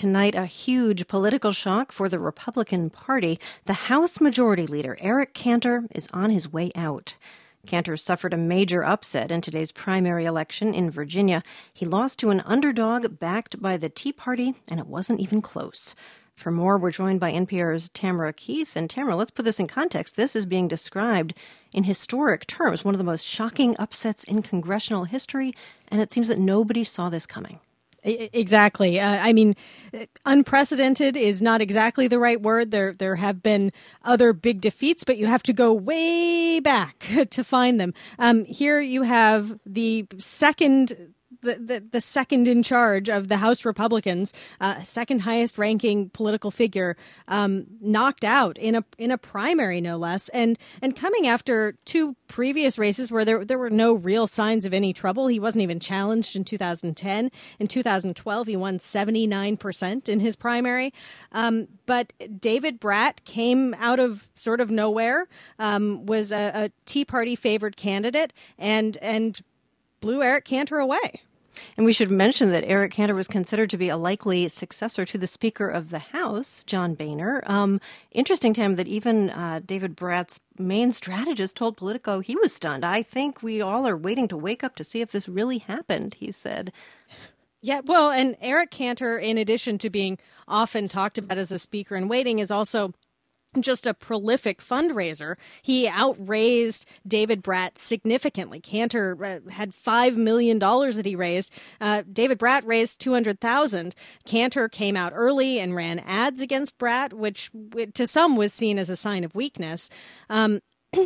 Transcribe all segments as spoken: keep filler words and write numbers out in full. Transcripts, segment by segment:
tonight, a huge political shock for the Republican Party. The House Majority Leader, Eric Cantor, is on his way out. Cantor suffered a major upset in today's primary election in Virginia. He lost to an underdog backed by the Tea Party, and it wasn't even close. For more, we're joined by N P R's Tamara Keith. And Tamara, let's put this in context. This is being described in historic terms, one of the most shocking upsets in congressional history, and it seems that nobody saw this coming. Exactly. Uh, I mean, unprecedented is not exactly the right word. There there have been other big defeats, but you have to go way back to find them. Um, here you have the second... The, the, the second in charge of the House Republicans, uh, second highest ranking political figure, um, knocked out in a in a primary, no less, and and coming after two previous races where there there were no real signs of any trouble. He wasn't even challenged in two thousand ten. In two thousand twelve, he won seventy-nine percent in his primary. Um, but David Brat came out of sort of nowhere, um, was a, a Tea Party favored candidate, and and blew Eric Cantor away. And we should mention that Eric Cantor was considered to be a likely successor to the Speaker of the House, John Boehner. Um, interesting to him that even uh, David Brat's main strategist told Politico he was stunned. I think we all are waiting to wake up to see if this really happened, he said. Yeah, well, and Eric Cantor, in addition to being often talked about as a speaker in waiting, is also just a prolific fundraiser. He outraised David Brat significantly. Cantor uh, had five million dollars that he raised. Uh, David Brat raised two hundred thousand dollars. Cantor came out early and ran ads against Brat, which to some was seen as a sign of weakness. Um,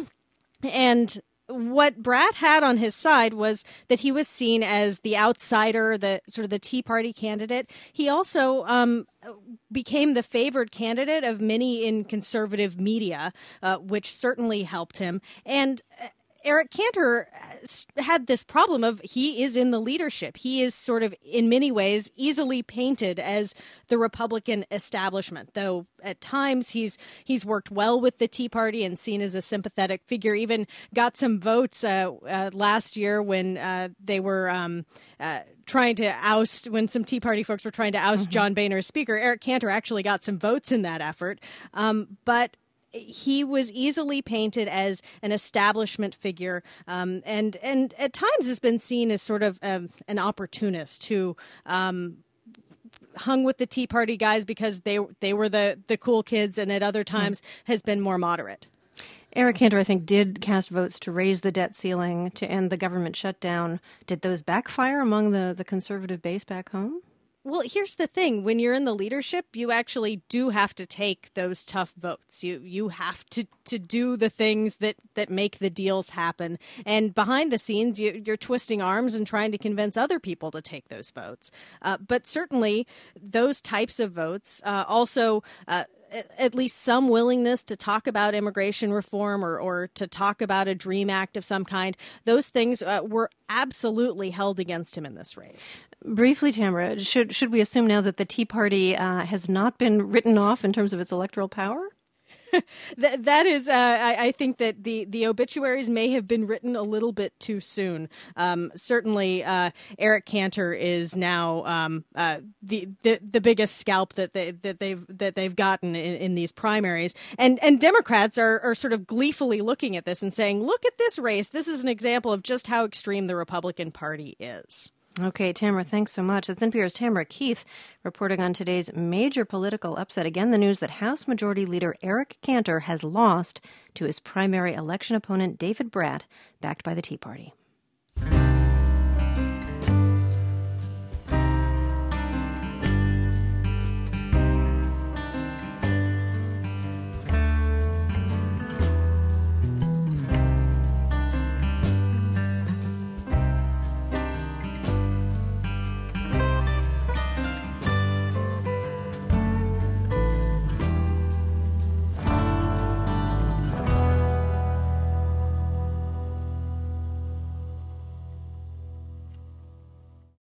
and what Brat had on his side was that he was seen as the outsider, the sort of the Tea Party candidate. He also um, became the favored candidate of many in conservative media, uh, which certainly helped him. And Eric Cantor had this problem of he is in the leadership. He is sort of, in many ways, easily painted as the Republican establishment, though at times he's he's worked well with the Tea Party and seen as a sympathetic figure, even got some votes uh, uh, last year when uh, they were um, uh, trying to oust, when some Tea Party folks were trying to oust mm-hmm. John Boehner as Speaker. Eric Cantor actually got some votes in that effort. Um, but he was easily painted as an establishment figure, um, and and at times has been seen as sort of um, an opportunist who um, hung with the Tea Party guys because they they were the, the cool kids, and at other times mm. has been more moderate. Eric Cantor, I think, did cast votes to raise the debt ceiling, to end the government shutdown. Did those backfire among the, the conservative base back home? Well, here's the thing. When you're in the leadership, you actually do have to take those tough votes. You you have to, to do the things that, that make the deals happen. And behind the scenes, you, you're twisting arms and trying to convince other people to take those votes. Uh, but certainly, those types of votes uh, also uh, at least some willingness to talk about immigration reform or, or to talk about a DREAM Act of some kind, those things uh, were absolutely held against him in this race. Briefly, Tamara, should should we assume now that the Tea Party uh, has not been written off in terms of its electoral power? that, that is, uh, I, I think that the, the obituaries may have been written a little bit too soon. Um, certainly, uh, Eric Cantor is now um, uh, the, the the biggest scalp that they that they've that they've gotten in, in these primaries, and and Democrats are are sort of gleefully looking at this and saying, "Look at this race. This is an example of just how extreme the Republican Party is." Okay, Tamara, thanks so much. That's N P R's Tamara Keith reporting on today's major political upset. Again, the news that House Majority Leader Eric Cantor has lost to his primary election opponent, David Brat, backed by the Tea Party.